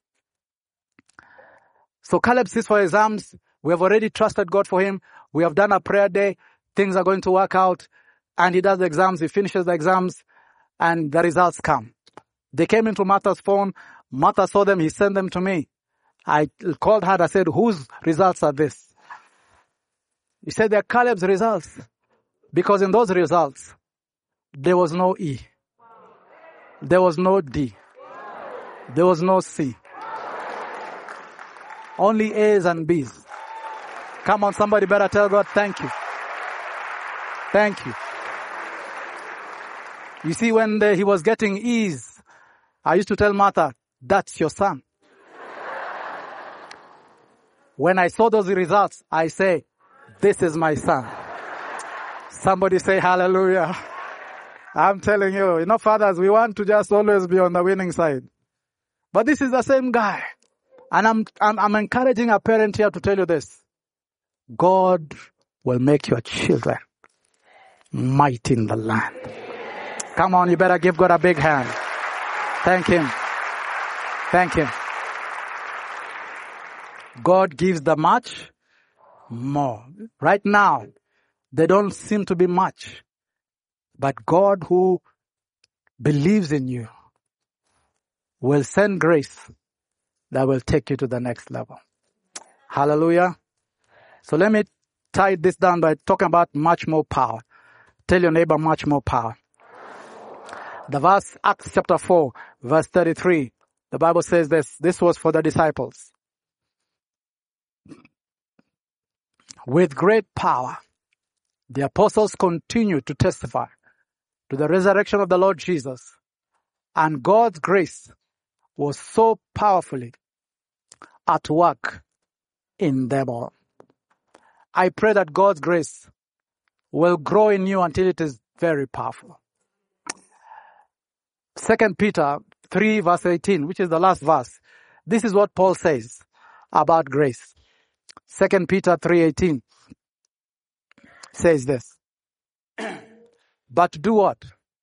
So Caleb sits for exams. We have already trusted God for him. We have done a prayer day. Things are going to work out. And he does the exams. He finishes the exams. And the results come. They came into Martha's phone. Martha saw them. He sent them to me. I called her. I said, whose results are this? He said, they're Caleb's results. Because in those results, there was no E. There was no D. There was no C. Only A's and B's. Come on, somebody better tell God, thank you. Thank you. You see, when the, he was getting E's, I used to tell Martha, that's your son. When I saw those results, I say, this is my son. Somebody say hallelujah. I'm telling you, you know, fathers, we want to just always be on the winning side. But this is the same guy. And I'm, I'm, I'm encouraging a parent here to tell you this. God will make your children mighty in the land. Come on, you better give God a big hand. Thank him. Thank him. God gives the much more. Right now, they don't seem to be much. But God who believes in you will send grace that will take you to the next level. Hallelujah. So let me tie this down by talking about much more power. Tell your neighbor much more power. The verse, Acts chapter four, verse thirty-three. The Bible says this, this was for the disciples. With great power, the apostles continued to testify to the resurrection of the Lord Jesus, and God's grace was so powerfully at work in them all. I pray that God's grace will grow in you until it is very powerful. Second Peter three verse eighteen, which is the last verse. This is what Paul says about grace. Second Peter three eighteen says this. But do what?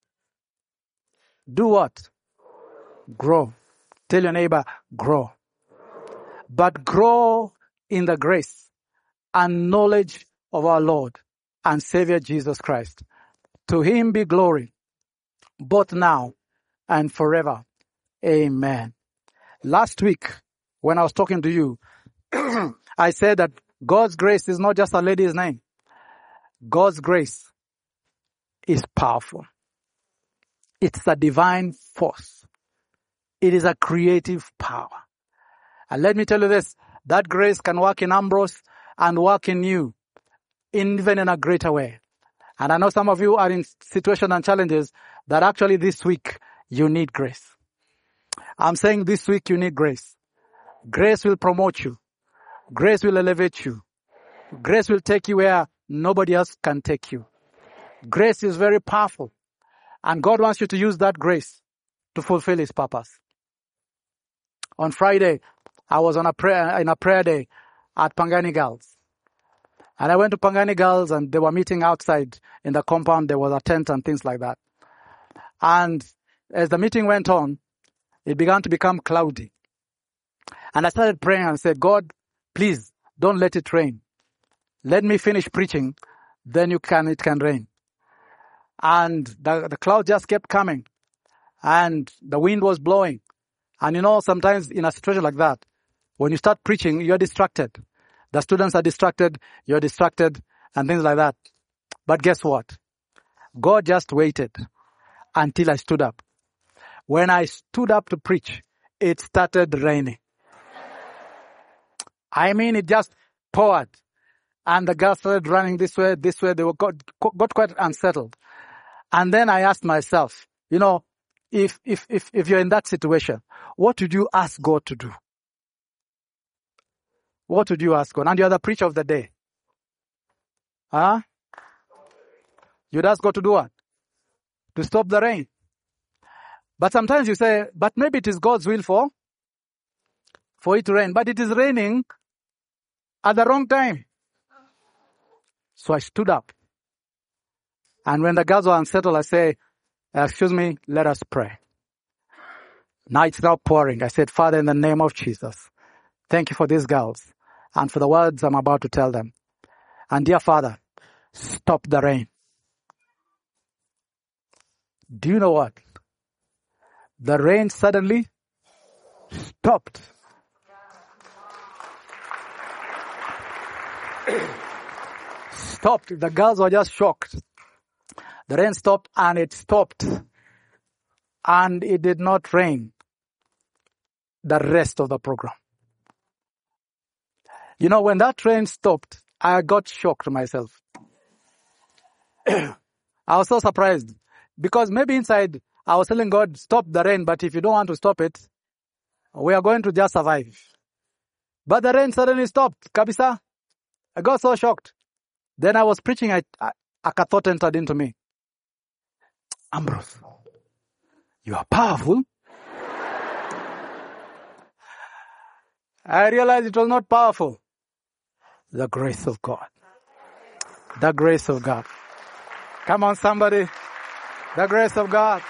Do what? Grow. Tell your neighbor, grow. But grow in the grace and knowledge of our Lord and Savior Jesus Christ. To him be glory, both now and forever. Amen. Last week, when I was talking to you, I said that God's grace is not just a lady's name. God's grace is powerful. It's a divine force. It is a creative power. And let me tell you this, that grace can work in Ambrose and work in you, in, even in a greater way. And I know some of you are in situations and challenges that actually this week you need grace. I'm saying this week you need grace. Grace will promote you. Grace will elevate you. Grace will take you where nobody else can take you. Grace is very powerful. And God wants you to use that grace to fulfill his purpose. On Friday, I was on a prayer, in a prayer day at Pangani Girls. And I went to Pangani Girls and they were meeting outside in the compound. There was a tent and things like that. And as the meeting went on, it began to become cloudy. And I started praying and said, God, please don't let it rain. Let me finish preaching, then you can, it can rain. And the, the cloud just kept coming. And the wind was blowing. And you know, sometimes in a situation like that, when you start preaching, you're distracted. The students are distracted, you're distracted, and things like that. But guess what? God just waited until I stood up. When I stood up to preach, it started raining. I mean, it just poured. And the girls started running this way, this way. They were got, got quite unsettled. And then I asked myself, you know, if, if, if, if you're in that situation, what would you ask God to do? What would you ask God? And you're the preacher of the day. Huh? You'd ask God to do what? To stop the rain. But sometimes you say, but maybe it is God's will for, for it to rain. But it is raining at the wrong time. So I stood up. And when the girls were unsettled, I say, Excuse me, let us pray. Now it's now pouring. I said, Father, in the name of Jesus, thank you for these girls and for the words I'm about to tell them. And dear Father, stop the rain. Do you know what? The rain suddenly stopped. Stopped. The girls were just shocked. The rain stopped and it stopped. And it did not rain the rest of the program. You know, when that rain stopped, I got shocked myself. I was so surprised. Because maybe inside, I was telling God, stop the rain, but if you don't want to stop it, we are going to just survive. But the rain suddenly stopped. Kabisa. I got so shocked. Then I was preaching, I, I, a thought entered into me. Ambrose, you are powerful. I realized it was not powerful. The grace of God. The grace of God. Come on, somebody. The grace of God.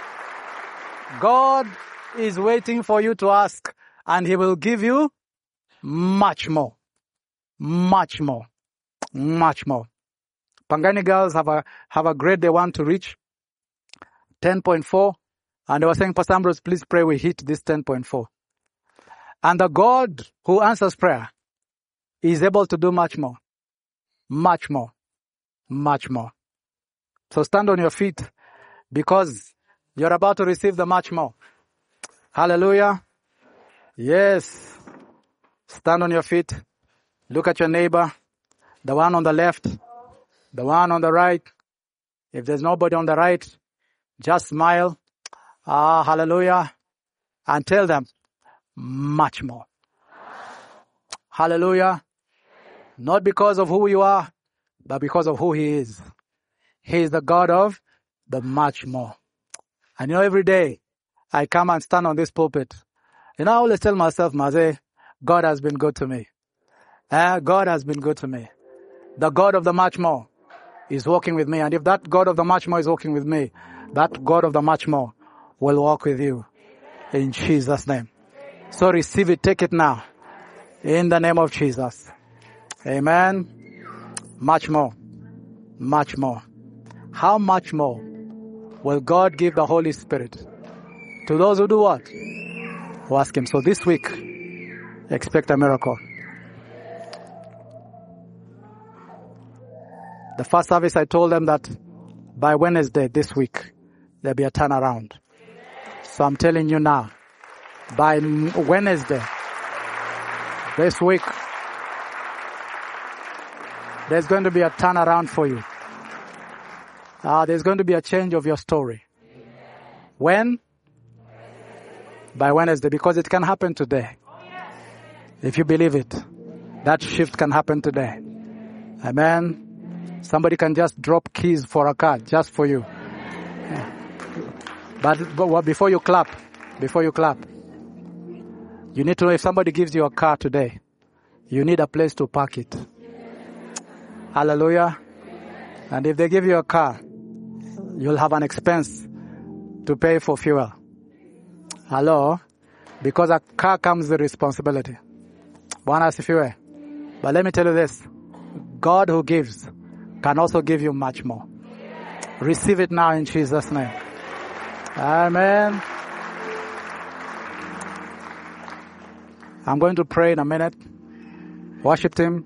God is waiting for you to ask, and He will give you much more. Much more. Much more. Pangani girls have a, have a grade they want to reach. ten point four. And they were saying, Pastor Ambrose, please pray we hit this ten point four. And the God who answers prayer is able to do much more. Much more. Much more. So stand on your feet because you're about to receive the much more. Hallelujah. Yes. Stand on your feet. Look at your neighbor. The one on the left. The one on the right. If there's nobody on the right, just smile. Ah, hallelujah. And tell them, much more. Hallelujah. Not because of who you are, but because of who He is. He is the God of the much more. And you know, every day I come and stand on this pulpit. You know, I always tell myself, Maze, God has been good to me. Eh, God has been good to me. The God of the much more is walking with me. And if that God of the much more is walking with me, that God of the much more will walk with you. In Jesus' name. So receive it, take it now. In the name of Jesus. Amen. Much more. Much more. How much more will God give the Holy Spirit to those who do what? Who ask Him. So this week, expect a miracle. The first service I told them that by Wednesday this week, there'll be a turnaround. So I'm telling you now, by Wednesday this week, there's going to be a turnaround for you. Uh, there's going to be a change of your story. When? By Wednesday, because it can happen today. If you believe it, that shift can happen today. Amen. Somebody can just drop keys for a car, just for you. But, but before you clap, before you clap, you need to know if somebody gives you a car today, you need a place to park it. Hallelujah. And if they give you a car, you'll have an expense to pay for fuel. Hello? Because a car comes with responsibility. One has fuel. But let me tell you this. God who gives can also give you much more. Receive it now in Jesus' name. Amen. I'm going to pray in a minute. Worship Him.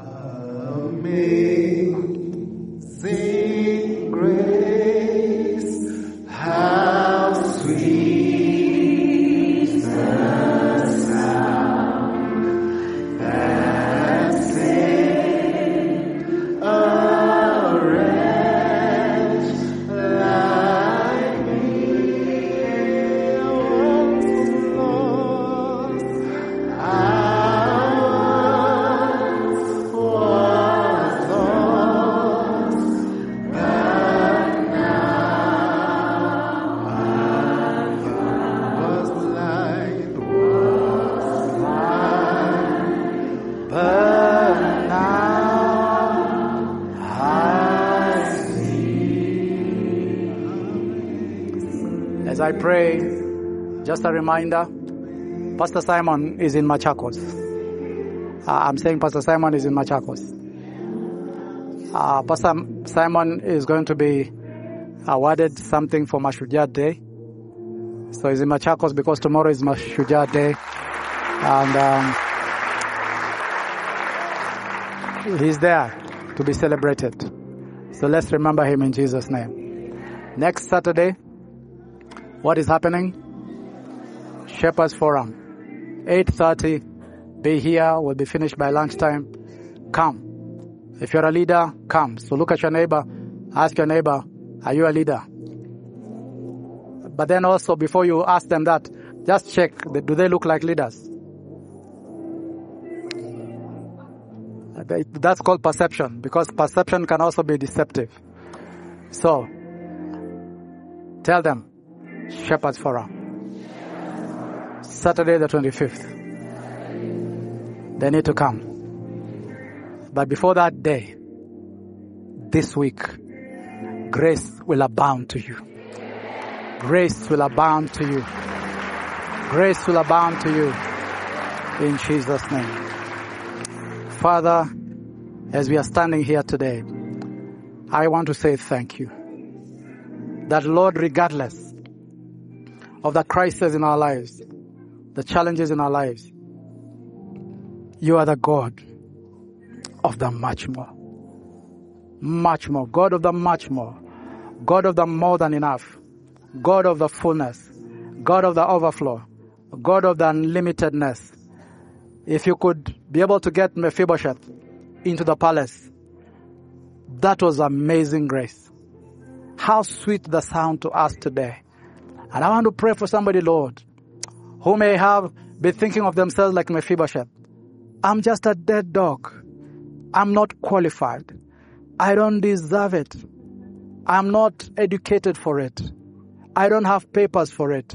Amazing grace, how sweet the sound that saved a wretch like me. I was lost, I I pray, just a reminder, Pastor Simon is in Machakos. Uh, I'm saying Pastor Simon is in Machakos. Uh, Pastor Simon is going to be awarded something for Mashujaa Day. So he's in Machakos because tomorrow is Mashujaa Day. And um, he's there to be celebrated. So let's remember him in Jesus' name. Next Saturday, what is happening? Shepherds Forum. eight thirty. Be here. We'll be finished by lunchtime. Come. If you're a leader, come. So look at your neighbor. Ask your neighbor, are you a leader? But then also, before you ask them that, just check, do they look like leaders? That's called perception, because perception can also be deceptive. So, tell them, Shepherds Forum. Saturday the twenty-fifth. They need to come. But before that day, this week, grace will abound to you. Grace will abound to you. Grace will abound to you. In Jesus' name. Father, as we are standing here today, I want to say thank you. That Lord, regardless of the crisis in our lives, the challenges in our lives, you are the God of the much more. Much more. God of the much more. God of the more than enough. God of the fullness. God of the overflow. God of the unlimitedness. If you could be able to get Mephibosheth into the palace, that was amazing grace. How sweet the sound to us today. And I want to pray for somebody, Lord, who may have been thinking of themselves like Mephibosheth. I'm just a dead dog. I'm not qualified. I don't deserve it. I'm not educated for it. I don't have papers for it.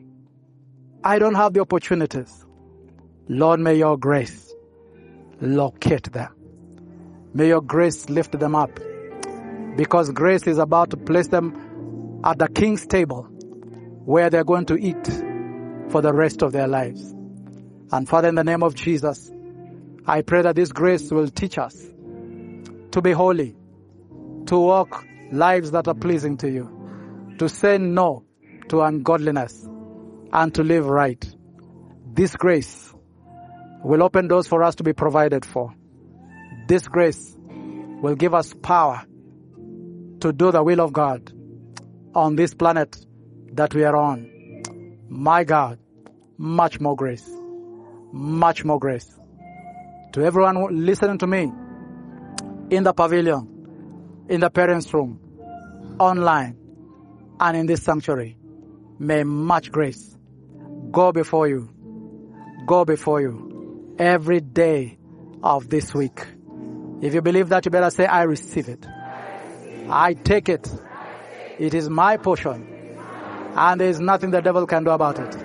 I don't have the opportunities. Lord, may your grace locate them. May your grace lift them up. Because grace is about to place them at the king's table where they're going to eat for the rest of their lives. And Father, in the name of Jesus, I pray that this grace will teach us to be holy, to walk lives that are pleasing to you, to say no to ungodliness, and to live right. This grace will open doors for us to be provided for. This grace will give us power to do the will of God on this planet that we are on. My God, much more grace. Much more grace. To everyone listening to me, in the pavilion, in the parents' room, online, and in this sanctuary, may much grace go before you. Go before you every day of this week. If you believe that, you better say, I receive it. I take it. It is my portion. And there is nothing the devil can do about it.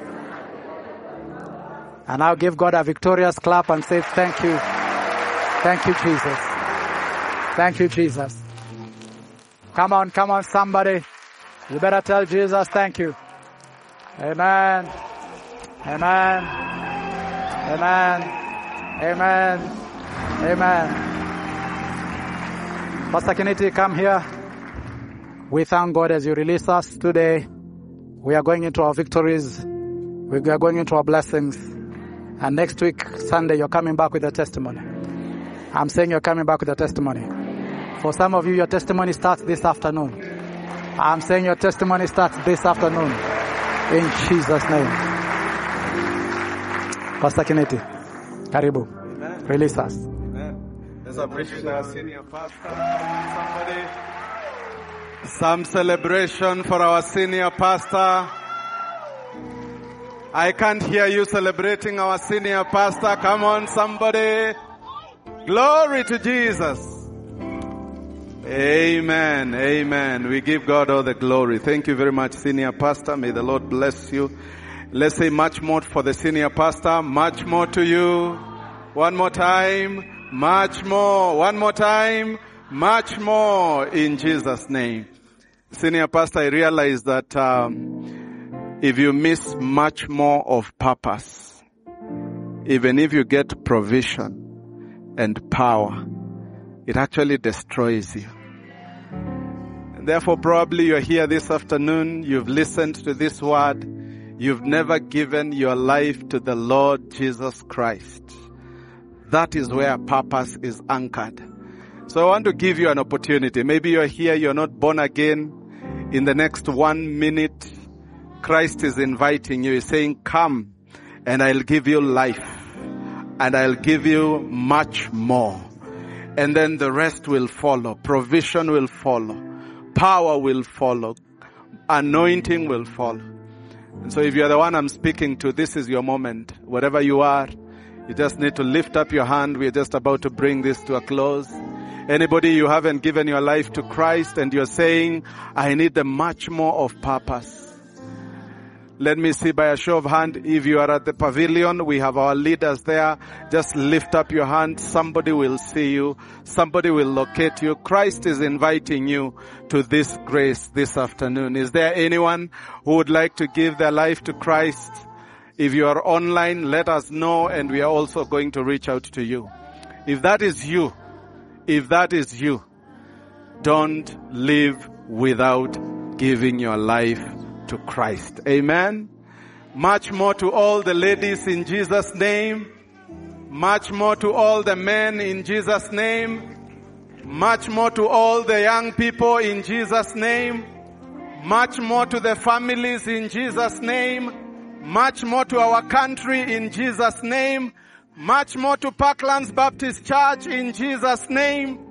And I'll give God a victorious clap and say, thank you. Thank you, Jesus. Thank you, Jesus. Come on, come on, somebody. You better tell Jesus, thank you. Amen. Amen. Amen. Amen. Amen. Pastor Kiniti, come here. We thank God as you release us today. We are going into our victories. We are going into our blessings. And next week, Sunday, you're coming back with a testimony. I'm saying you're coming back with a testimony. For some of you, your testimony starts this afternoon. I'm saying your testimony starts this afternoon. In Jesus' name. Pastor Kineti, karibu. Amen. Release us. Amen. Let's appreciate our senior pastor. Somebody. Some celebration for our senior pastor. I can't hear you celebrating our senior pastor. Come on, somebody. Glory to Jesus. Amen. Amen. We give God all the glory. Thank you very much, senior pastor. May the Lord bless you. Let's say much more for the senior pastor. Much more to you. One more time. Much more. One more time. Much more in Jesus' name. Senior pastor, I realize that um, if you miss much more of purpose, even if you get provision and power, it actually destroys you. And therefore, probably you're here this afternoon, you've listened to this word, you've never given your life to the Lord Jesus Christ. That is where purpose is anchored. So I want to give you an opportunity. Maybe you're here, you're not born again. In the next one minute, Christ is inviting you. He's saying, come and I'll give you life and I'll give you much more. And then the rest will follow. Provision will follow. Power will follow. Anointing will follow. And so if you're the one I'm speaking to, this is your moment. Wherever you are, you just need to lift up your hand. We're just about to bring this to a close. Anybody you haven't given your life to Christ and you're saying, I need the much more of purpose. Let me see by a show of hand. If you are at the pavilion, we have our leaders there. Just lift up your hand. Somebody will see you. Somebody will locate you. Christ is inviting you to this grace this afternoon. Is there anyone who would like to give their life to Christ? If you are online, let us know and we are also going to reach out to you. If that is you, if that is you, don't live without giving your life to Christ. Amen. Much more to all the ladies in Jesus' name. Much more to all the men in Jesus' name. Much more to all the young people in Jesus' name. Much more to the families in Jesus' name. Much more to our country in Jesus' name. Much more to Parklands Baptist Church in Jesus' name.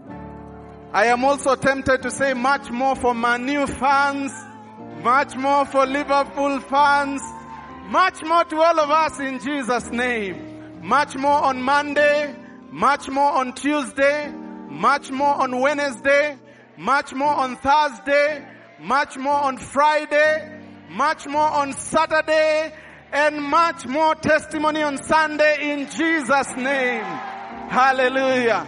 I am also tempted to say much more for Man U fans. Much more for Liverpool fans. Much more to all of us in Jesus' name. Much more on Monday. Much more on Tuesday. Much more on Wednesday. Much more on Thursday. Much more on Friday. Much more on Saturday. And much more testimony on Sunday in Jesus' name. Hallelujah.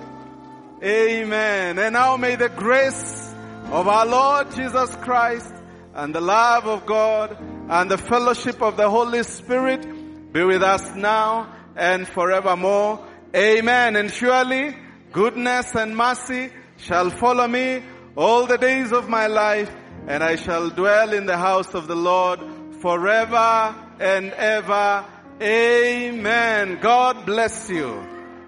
Amen. And now may the grace of our Lord Jesus Christ and the love of God and the fellowship of the Holy Spirit be with us now and forevermore. Amen. And surely goodness and mercy shall follow me all the days of my life, and I shall dwell in the house of the Lord forever and ever. Amen. God bless you.